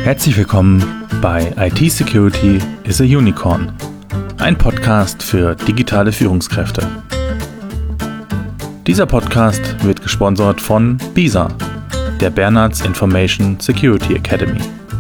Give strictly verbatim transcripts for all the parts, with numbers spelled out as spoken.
Herzlich willkommen bei I T Security is a Unicorn, ein Podcast für digitale Führungskräfte. Dieser Podcast wird gesponsert von BISA, der Bernards Information Security Academy.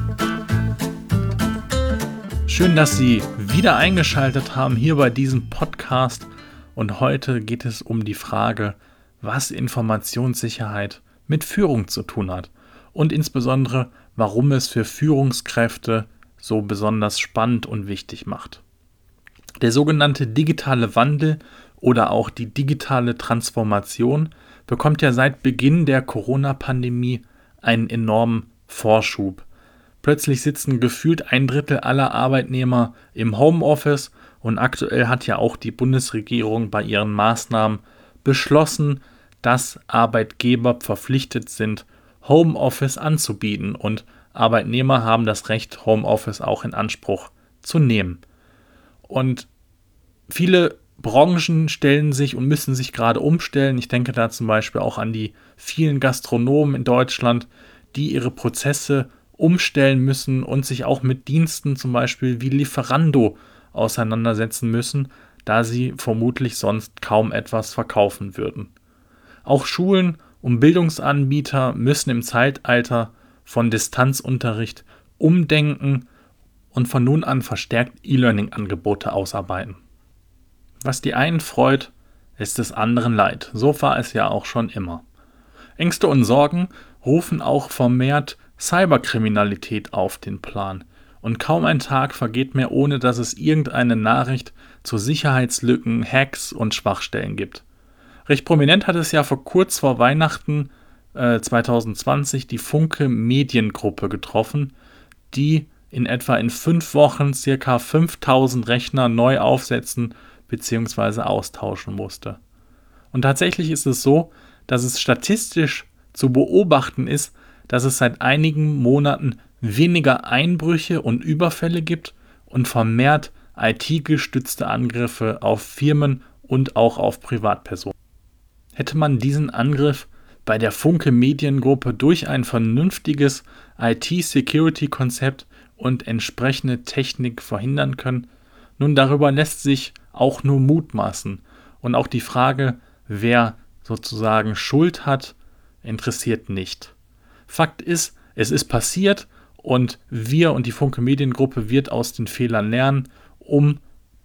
Schön, dass Sie wieder eingeschaltet haben hier bei diesem Podcast und heute geht es um die Frage, was Informationssicherheit mit Führung zu tun hat und insbesondere, warum es für Führungskräfte so besonders spannend und wichtig macht. Der sogenannte digitale Wandel oder auch die digitale Transformation bekommt ja seit Beginn der Corona-Pandemie einen enormen Vorschub. Plötzlich sitzen gefühlt ein Drittel aller Arbeitnehmer im Homeoffice und aktuell hat ja auch die Bundesregierung bei ihren Maßnahmen beschlossen, dass Arbeitgeber verpflichtet sind, Homeoffice anzubieten und Arbeitnehmer haben das Recht, Homeoffice auch in Anspruch zu nehmen. Und viele Branchen stellen sich und müssen sich gerade umstellen. Ich denke da zum Beispiel auch an die vielen Gastronomen in Deutschland, die ihre Prozesse umstellen müssen und sich auch mit Diensten zum Beispiel wie Lieferando auseinandersetzen müssen, da sie vermutlich sonst kaum etwas verkaufen würden. Auch Schulen und Bildungsanbieter müssen im Zeitalter von Distanzunterricht umdenken und von nun an verstärkt E-Learning-Angebote ausarbeiten. Was die einen freut, ist des anderen leid. So war es ja auch schon immer. Ängste und Sorgen rufen auch vermehrt Cyberkriminalität auf den Plan. Und kaum ein Tag vergeht mehr, ohne dass es irgendeine Nachricht zu Sicherheitslücken, Hacks und Schwachstellen gibt. Recht prominent hat es ja vor kurz vor Weihnachten äh, zwanzig zwanzig die Funke Mediengruppe getroffen, die in etwa in fünf Wochen ca. fünftausend Rechner neu aufsetzen bzw. austauschen musste. Und tatsächlich ist es so, dass es statistisch zu beobachten ist, dass es seit einigen Monaten weniger Einbrüche und Überfälle gibt und vermehrt I T-gestützte Angriffe auf Firmen und auch auf Privatpersonen. Hätte man diesen Angriff bei der Funke Mediengruppe durch ein vernünftiges I T-Security-Konzept und entsprechende Technik verhindern können? Nun, darüber lässt sich auch nur mutmaßen. Und auch die Frage, wer sozusagen Schuld hat, interessiert nicht. Fakt ist, es ist passiert und wir und die Funke Mediengruppe wird aus den Fehlern lernen, um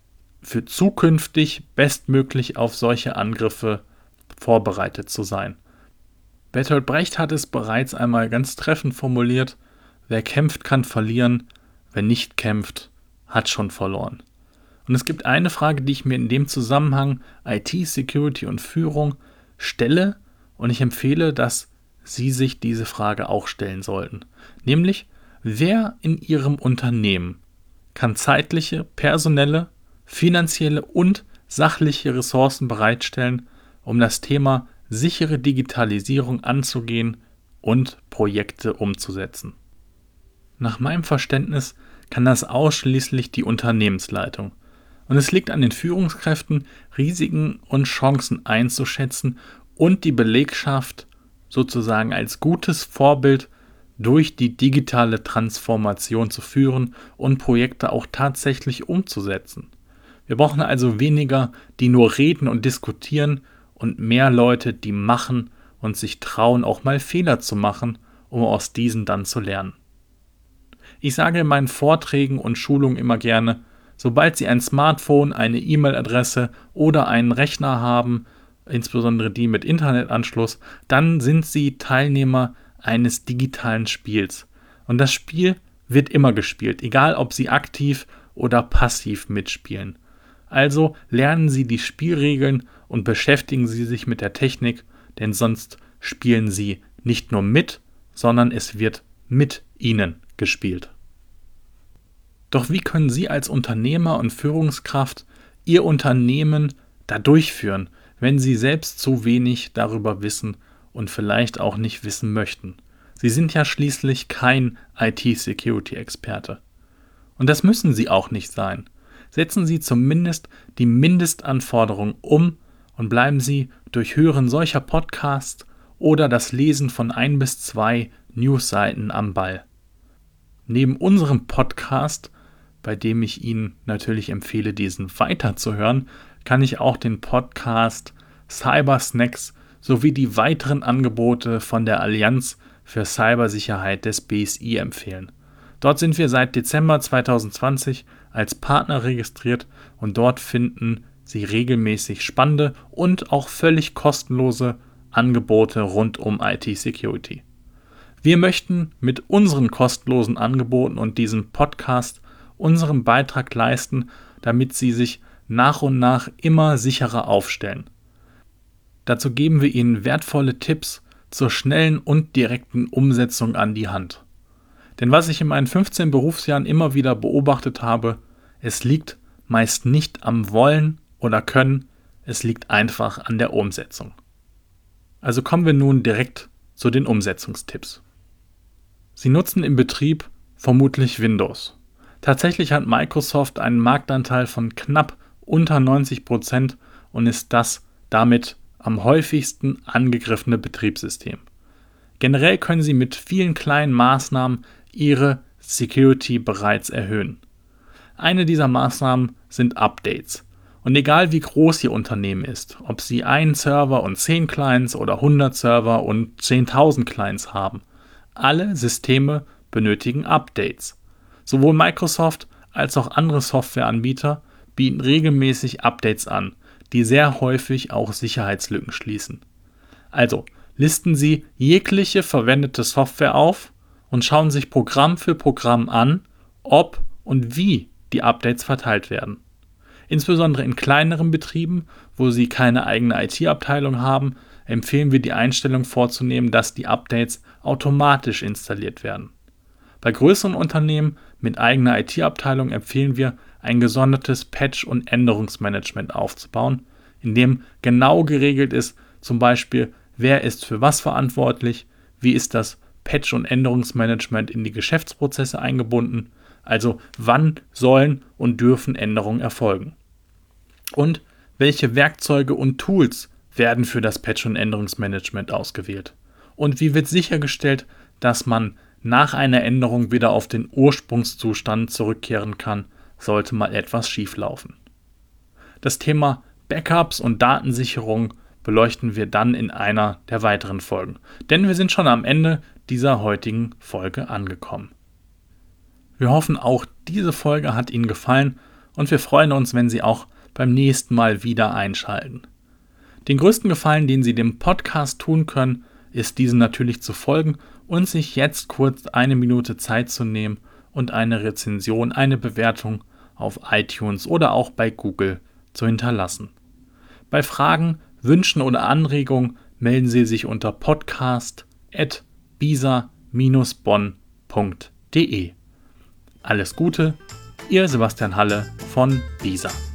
für zukünftig bestmöglich auf solche Angriffe vorbereitet zu sein. Bertolt Brecht hat es bereits einmal ganz treffend formuliert: Wer kämpft, kann verlieren, wer nicht kämpft, hat schon verloren. Und es gibt eine Frage, die ich mir in dem Zusammenhang I T-Security und Führung stelle und ich empfehle, dass Sie sich diese Frage auch stellen sollten. Nämlich, wer in Ihrem Unternehmen kann zeitliche, personelle, finanzielle und sachliche Ressourcen bereitstellen, um das Thema sichere Digitalisierung anzugehen und Projekte umzusetzen? Nach meinem Verständnis kann das ausschließlich die Unternehmensleitung. Und es liegt an den Führungskräften, Risiken und Chancen einzuschätzen und die Belegschaft sozusagen als gutes Vorbild durch die digitale Transformation zu führen und Projekte auch tatsächlich umzusetzen. Wir brauchen also weniger, die nur reden und diskutieren, und mehr Leute, die machen und sich trauen, auch mal Fehler zu machen, um aus diesen dann zu lernen. Ich sage in meinen Vorträgen und Schulungen immer gerne, sobald Sie ein Smartphone, eine E-Mail-Adresse oder einen Rechner haben, insbesondere die mit Internetanschluss, dann sind Sie Teilnehmer eines digitalen Spiels. Und das Spiel wird immer gespielt, egal ob Sie aktiv oder passiv mitspielen. Also lernen Sie die Spielregeln und beschäftigen Sie sich mit der Technik, denn sonst spielen Sie nicht nur mit, sondern es wird mit Ihnen gespielt. Doch wie können Sie als Unternehmer und Führungskraft Ihr Unternehmen da durchführen, wenn Sie selbst zu wenig darüber wissen und vielleicht auch nicht wissen möchten? Sie sind ja schließlich kein I T-Security-Experte. Und das müssen Sie auch nicht sein. Setzen Sie zumindest die Mindestanforderungen um und bleiben Sie durch Hören solcher Podcasts oder das Lesen von ein bis zwei Newsseiten am Ball. neben unserem Podcast, bei dem ich Ihnen natürlich empfehle, diesen weiterzuhören, kann ich auch den Podcast Cybersnacks sowie die weiteren Angebote von der Allianz für Cybersicherheit des B S I empfehlen. Dort sind wir seit Dezember zwanzig zwanzig als Partner registriert und dort finden Sie regelmäßig spannende und auch völlig kostenlose Angebote rund um I T-Security. Wir möchten mit unseren kostenlosen Angeboten und diesem Podcast unseren Beitrag leisten, damit Sie sich nach und nach immer sicherer aufstellen. Dazu geben wir Ihnen wertvolle Tipps zur schnellen und direkten Umsetzung an die Hand. Denn was ich in meinen fünfzehn Berufsjahren immer wieder beobachtet habe, es liegt meist nicht am Wollen oder Können, es liegt einfach an der Umsetzung. Also kommen wir nun direkt zu den Umsetzungstipps. Sie nutzen im Betrieb vermutlich Windows. Tatsächlich hat Microsoft einen Marktanteil von knapp unter neunzig Prozent und ist das damit am häufigsten angegriffene Betriebssystem. Generell können Sie mit vielen kleinen Maßnahmen Ihre Security bereits erhöhen. Eine dieser Maßnahmen sind Updates. Und egal wie groß Ihr Unternehmen ist, ob Sie einen Server und zehn Clients oder hundert Server und zehntausend Clients haben, alle Systeme benötigen Updates. Sowohl Microsoft als auch andere Softwareanbieter bieten regelmäßig Updates an, die sehr häufig auch Sicherheitslücken schließen. Also listen Sie jegliche verwendete Software auf und schauen sich Programm für Programm an, ob und wie die Updates verteilt werden. Insbesondere in kleineren Betrieben, wo Sie keine eigene I T-Abteilung haben, empfehlen wir die Einstellung vorzunehmen, dass die Updates automatisch installiert werden. Bei größeren Unternehmen mit eigener I T-Abteilung empfehlen wir, ein gesondertes Patch- und Änderungsmanagement aufzubauen, in dem genau geregelt ist, zum Beispiel, wer ist für was verantwortlich, wie ist das Patch- und Änderungsmanagement in die Geschäftsprozesse eingebunden, also wann sollen und dürfen Änderungen erfolgen. Und welche Werkzeuge und Tools werden für das Patch- und Änderungsmanagement ausgewählt? Und wie wird sichergestellt, dass man nach einer Änderung wieder auf den Ursprungszustand zurückkehren kann, sollte mal etwas schieflaufen? Das Thema Backups und Datensicherung beleuchten wir dann in einer der weiteren Folgen, denn wir sind schon am Ende dieser heutigen Folge angekommen. Wir hoffen, auch diese Folge hat Ihnen gefallen und wir freuen uns, wenn Sie auch beim nächsten Mal wieder einschalten. Den größten Gefallen, den Sie dem Podcast tun können, ist diesen natürlich zu folgen und sich jetzt kurz eine Minute Zeit zu nehmen und eine Rezension, eine Bewertung auf iTunes oder auch bei Google zu hinterlassen. Bei Fragen, Wünschen oder Anregungen melden Sie sich unter podcast at bisa dash bonn punkt de. Alles Gute, Ihr Sebastian Halle von bisa.